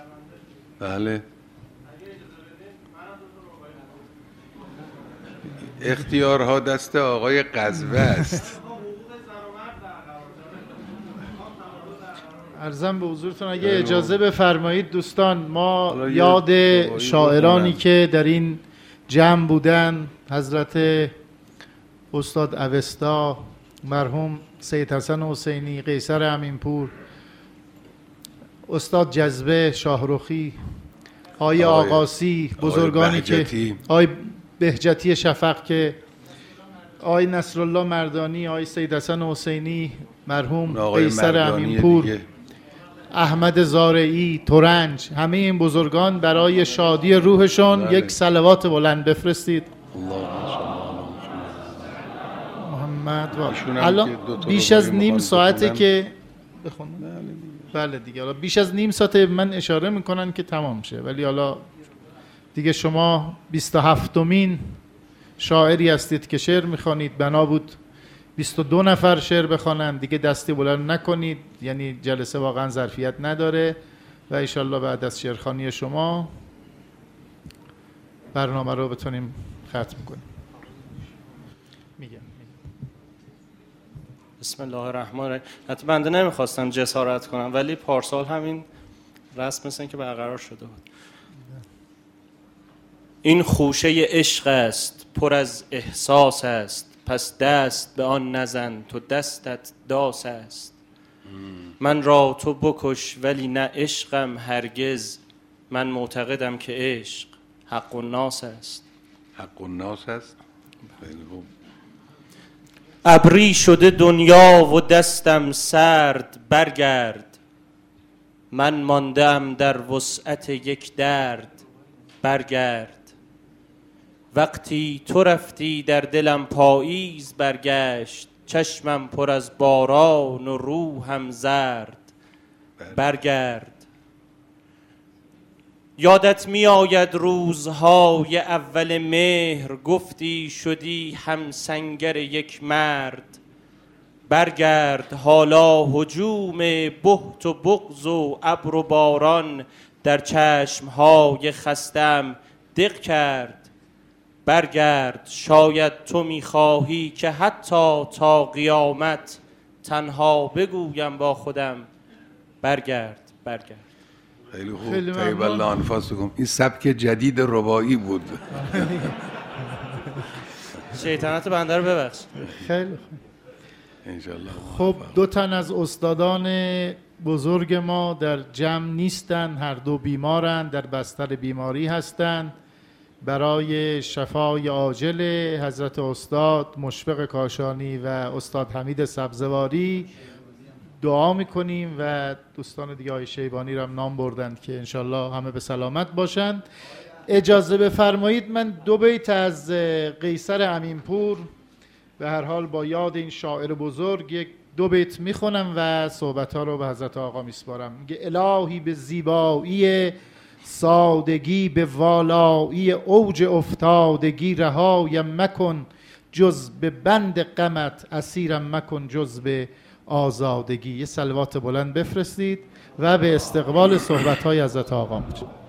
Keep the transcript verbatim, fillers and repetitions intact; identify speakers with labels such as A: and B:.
A: بله. اختیارها دست آقای قزوه است.
B: عرضم به حضورتون اگه اجازه بفرمایید دوستان، ما یاد شاعرانی که در این جمع بودن، حضرت استاد اوستا، مرحوم سید حسن حسینی، قیصر امینپور، استاد جذبه شاهرخی، آقای آقاسی، بزرگانی که آقای بهجتی شفق، که آقای نصرالله مردانی، آقای سید حسن حسینی، مرحوم قیصر امینپور، احمد زارعی، ترنج، همه این بزرگان برای شادی روحشون یک صلوات بلند بفرستید. محمد و الان بیش از نیم ساعته که بخونم. بله دیگه، حالا بیش از نیم ساعت من اشاره میکنن که تمام شه، ولی حالا دیگه شما بیست و هفتمین شاعری هستید که شعر میخوانید، بنا بود بیست و دو نفر شعر بخوانند، دیگه دستی بلند نکنید، یعنی جلسه واقعا ظرفیت نداره و انشالله بعد از شعرخوانی شما برنامه رو بتونیم ختم کنیم. میگم
C: بسم الله الرحمن الرحیم. حتی بنده نمیخواستم جسارت کنم، ولی پارسال همین رسم مثل که برقرار شده بود. این خوشه عشق است، پر از احساس است، پس دست به آن نزن، تو دستت داس است. من را تو بکش ولی نه عشقم هرگز، من معتقدم که عشق حق الناس است.
A: حق الناس است.
C: ابری شده دنیا و دستم سرد، برگرد. من ماندم در وسعت یک درد، برگرد. وقتی تو رفتی در دلم پاییز برگشت، چشمم پر از باران و روحم زرد، برگرد. یادت می آید روزهای اول مهر، گفتی شدی هم سنگر یک مرد، برگرد. حالا هجوم بهت و بغض و ابر و باران در چشمهای خستم دق کرد، برگرد. شاید تو میخواهی که حتی تا قیامت تنها بگویم با خودم، برگرد برگرد.
A: خیلی خوب. طیب الله انفاسکم. این سبک جدید رباعی بود.
C: شیطنت بنده رو ببخش.
B: خیلی خوب.
A: انشالله.
B: خب دو تن از استادان بزرگ ما در جمع نیستن، هر دو بیمارن، در بستر بیماری هستند. برای شفای عاجل حضرت استاد مشفق کاشانی و استاد حمید سبزواری دعا میکنیم و دوستان دیگه های شیبانی رو هم نام بردند که انشالله همه به سلامت باشند. اجازه بفرمایید من دو بیت از قیصر امینپور به هر حال با یاد این شاعر بزرگ یک دو بیت میخونم و صحبت ها رو به حضرت آقا میسپارم. میگه الهی به زیبایی سادگی، به والایی اوج افتادگی، رهایم مکن جز به بند غمت، اسیرم مکن جز به آزادگی. یه صلوات بلند بفرستید و به استقبال صحبت های حضرت آقا می‌ریم.